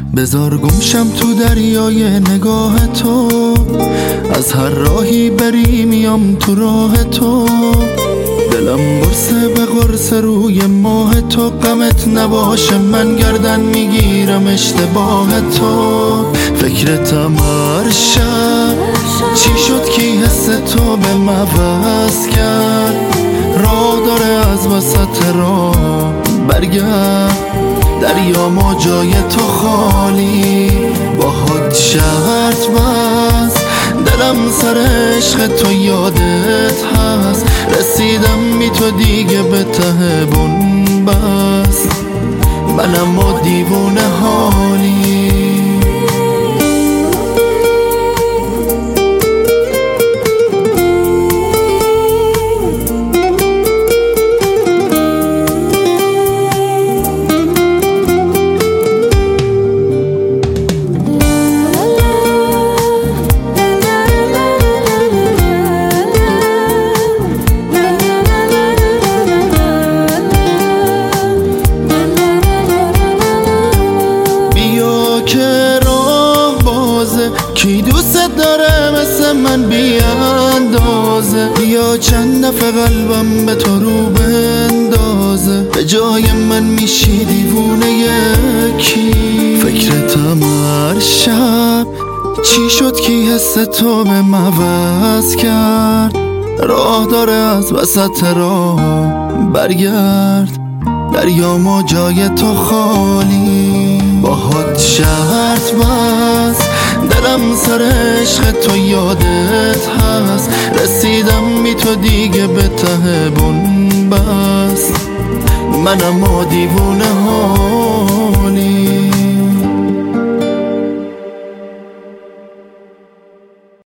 بذار گمشم تو دریای نگاه تو، از هر راهی بری میام تو راه تو. دلم قرصه به قرصه روی ماه تو، غمت نباشه من گردن میگیرم اشتباه تو. فکرتم هر شب، چی شد کی حس تو به موز کرد؟ راه داره از وسط راه برگرد، دریا ما جای تو خالی، باهات شرط بس. دلم سر عشق تو یادت هست، رسیدم بی تو دیگه به ته بن بس. منم و دیوونه حالی. که راه بازه، کی دوست داره مثل من بی اندازه؟ بیا چند دفعه قلبم به تو رو بندازه، به جای من میشی دیوونه یکی. فکرتم هر شب، چی شد کی حس تو به موز کرد؟ راه داره از وسط راه برگرد، دریا ما جای تو خالی، باهات شرط بس. دلم سر عشق تو یادت هست، رسیدم بی تو دیگه به ته بن بس. منم و دیوونه ها